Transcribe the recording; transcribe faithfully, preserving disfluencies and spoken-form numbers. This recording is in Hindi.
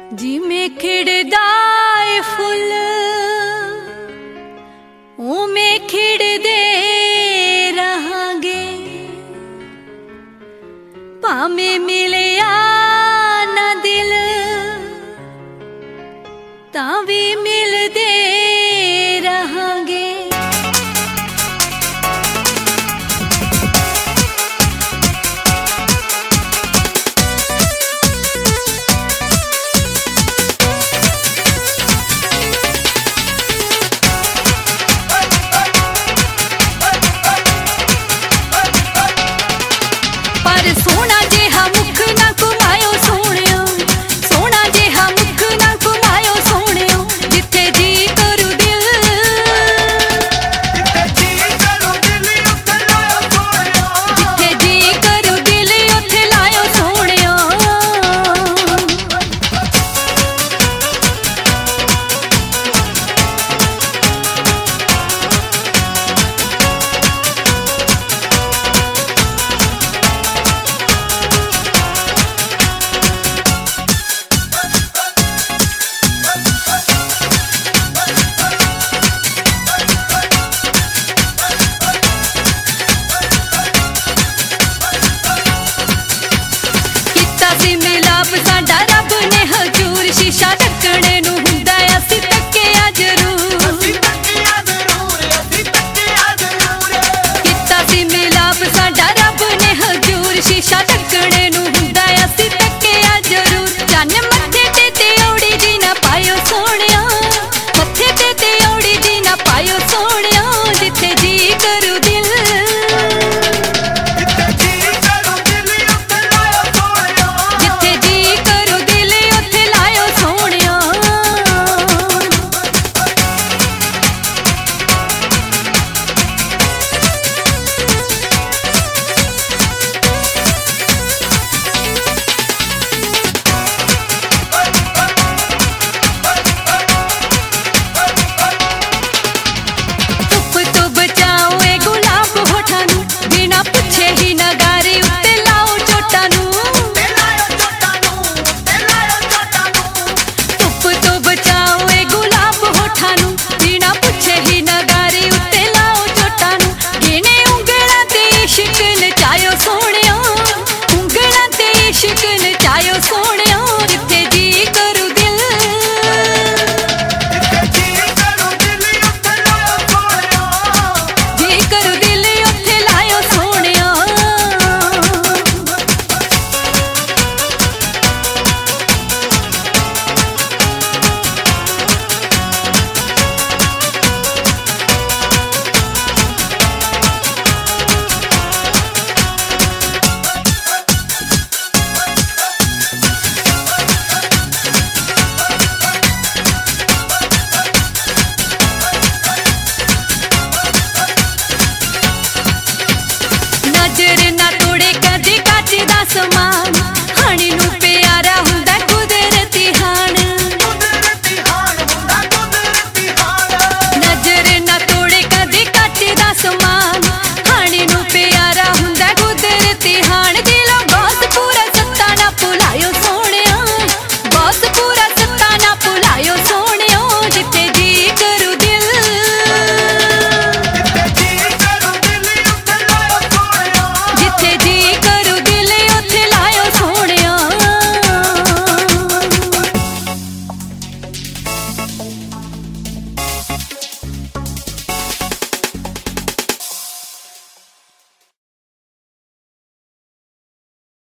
जिमें खिड़दा ए फुल उमें खिड़दे रहांगे, भावें मिलिया ना दिल तां भी मिलदे रहांगे। सोना जेहा मुख ना घुमायो सोहणियो, सोना जेहा मुख ना घुमायो सोहणियो, जिथे जी करू दिल जिथे जी करू दिल उत्थे लायो सोहणियो, जिथे जी करू दिल उत्थे लायो सोहणियो। साडा रब ने हजूर शीशा ढकणे नूं हुंदा असीं तक्किया जरूर।